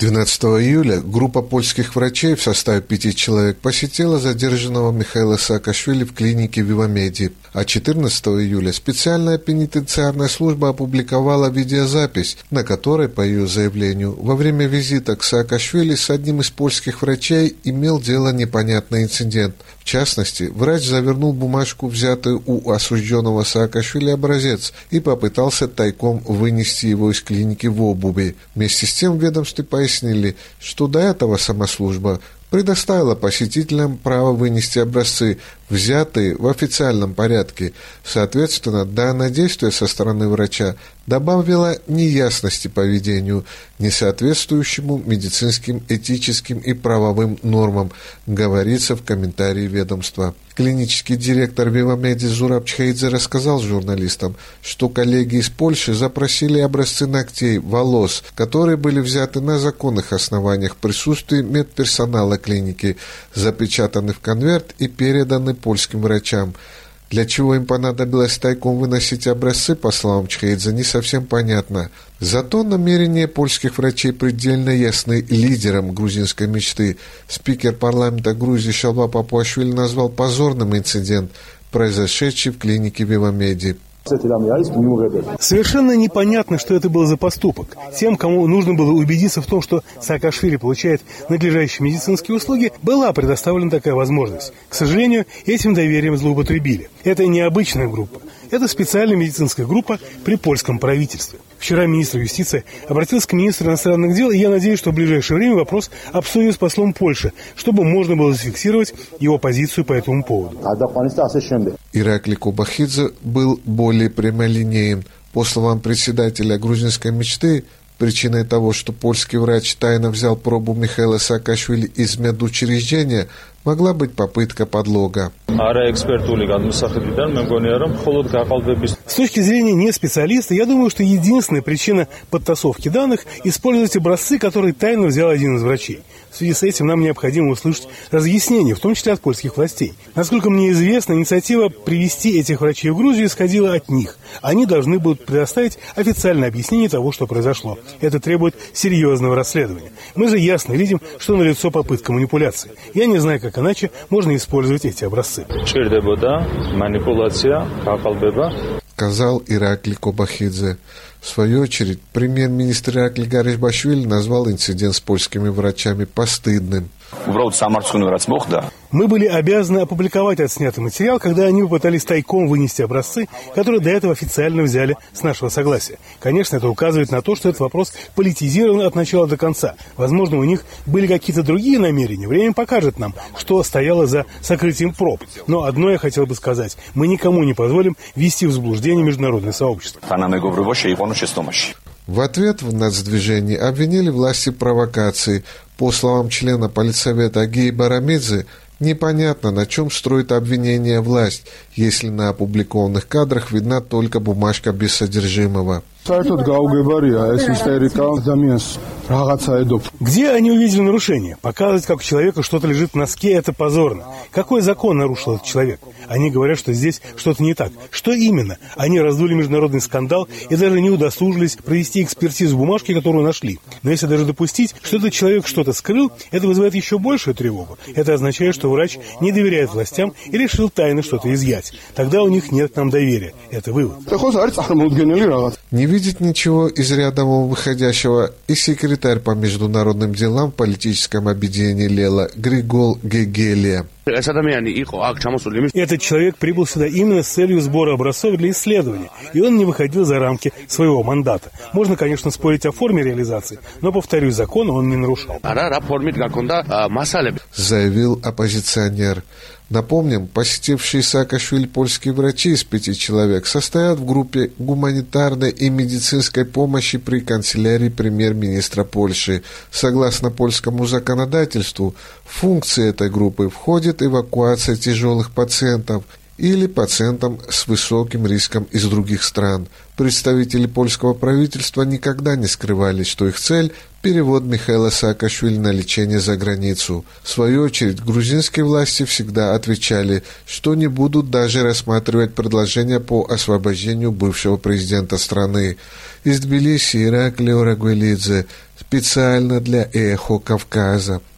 12 июля группа польских врачей в составе 5 человек посетила задержанного Михаила Саакашвили в клинике Вивамеди, а 14 июля специальная пенитенциарная служба опубликовала видеозапись, на которой, по ее заявлению, во время визита к Саакашвили с одним из польских врачей имел дело непонятный инцидент. В частности, врач завернул бумажку, взятую у осужденного Саакашвили образец, и попытался тайком вынести его из клиники в обуви. Вместе с тем в ведомстве пояснили, что до этого сама служба предоставила посетителям право вынести образцы, взятые в официальном порядке. Соответственно, данное действие со стороны врача добавило неясности поведению, не соответствующему медицинским, этическим и правовым нормам, говорится в комментарии ведомства. Клинический директор Вивамеди Зураб Чхеидзе рассказал журналистам, что коллеги из Польши запросили образцы ногтей, волос, которые были взяты на законных основаниях в присутствии медперсонала клиники, запечатаны в конверт и переданы польским врачам. Для чего им понадобилось тайком выносить образцы, по словам Чхеидзе, не совсем понятно. Зато намерения польских врачей предельно ясны лидерам грузинской мечты. Спикер парламента Грузии Шалва Папуашвили назвал позорным инцидент, произошедший в клинике Вивамеди. Совершенно непонятно, что это был за поступок. Тем, кому нужно было убедиться в том, что Саакашвили получает надлежащие медицинские услуги, была предоставлена такая возможность. К сожалению, этим доверием злоупотребили. Это необычная группа. Это специальная медицинская группа при польском правительстве. Вчера министр юстиции обратился к министру иностранных дел, и я надеюсь, что в ближайшее время вопрос обсудят с послом Польши, чтобы можно было зафиксировать его позицию по этому поводу. Иракли Кобахидзе был более прямолинеен. По словам председателя грузинской мечты, причиной того, что польский врач тайно взял пробу Михаила Саакашвили из медучреждения, могла быть попытка подлога. С точки зрения не специалиста, я думаю, что единственная причина подтасовки данных – использовать образцы, которые тайно взял один из врачей. В связи с этим нам необходимо услышать разъяснения, в том числе от польских властей. Насколько мне известно, инициатива привести этих врачей в Грузию исходила от них. Они должны будут предоставить официальное объяснение того, что произошло. Это требует серьезного расследования. Мы же ясно видим, что налицо попытка манипуляции. Я не знаю, как иначе можно использовать эти образцы. Сказал Иракли Кобахидзе. В свою очередь, премьер-министр Иракли Гаришбашвили назвал инцидент с польскими врачами постыдным. Мы были обязаны опубликовать отснятый материал, когда они попытались тайком вынести образцы, которые до этого официально взяли с нашего согласия. Конечно, это указывает на то, что этот вопрос политизирован от начала до конца. Возможно, у них были какие-то другие намерения. Время покажет нам, что стояло за сокрытием проб. Но одно я хотел бы сказать. Мы никому не позволим ввести в заблуждение международное сообщество. В ответ в нацдвижении обвинили власти в провокации. По словам члена политсовета Агии Барамидзе, непонятно, на чем строит обвинение власть, если на опубликованных кадрах видна только бумажка без содержимого. Где они увидели нарушение? Показывать, как у человека что-то лежит в носке, это позорно. Какой закон нарушил этот человек? Они говорят, что здесь что-то не так. Что именно? Они раздули международный скандал и даже не удосужились провести экспертизу бумажки, которую нашли. Но если даже допустить, что этот человек что-то скрыл, это вызывает еще большую тревогу. Это означает, что врач не доверяет властям и решил тайно что-то изъять. Тогда у них нет к нам доверия. Это вывод. Не видит ничего из ряда выходящего и секретарь по международным делам в политическом объединении Лела Григол Гегелия. Этот человек прибыл сюда именно с целью сбора образцов для исследования, и он не выходил за рамки своего мандата. Можно, конечно, спорить о форме реализации, но, повторюсь, закона он не нарушал. Заявил оппозиционер. Напомним, посетившие Саакашвили польские врачи из 5 человек состоят в группе гуманитарной и медицинской помощи при канцелярии премьер-министра Польши. Согласно польскому законодательству, в функции этой группы входит эвакуация тяжелых пациентов или пациентам с высоким риском из других стран. Представители польского правительства никогда не скрывали, что их цель – перевод Михаила Саакашвили на лечение за границу. В свою очередь, грузинские власти всегда отвечали, что не будут даже рассматривать предложения по освобождению бывшего президента страны. Из Тбилиси Иракли Орагвелидзе, специально для «Эхо Кавказа».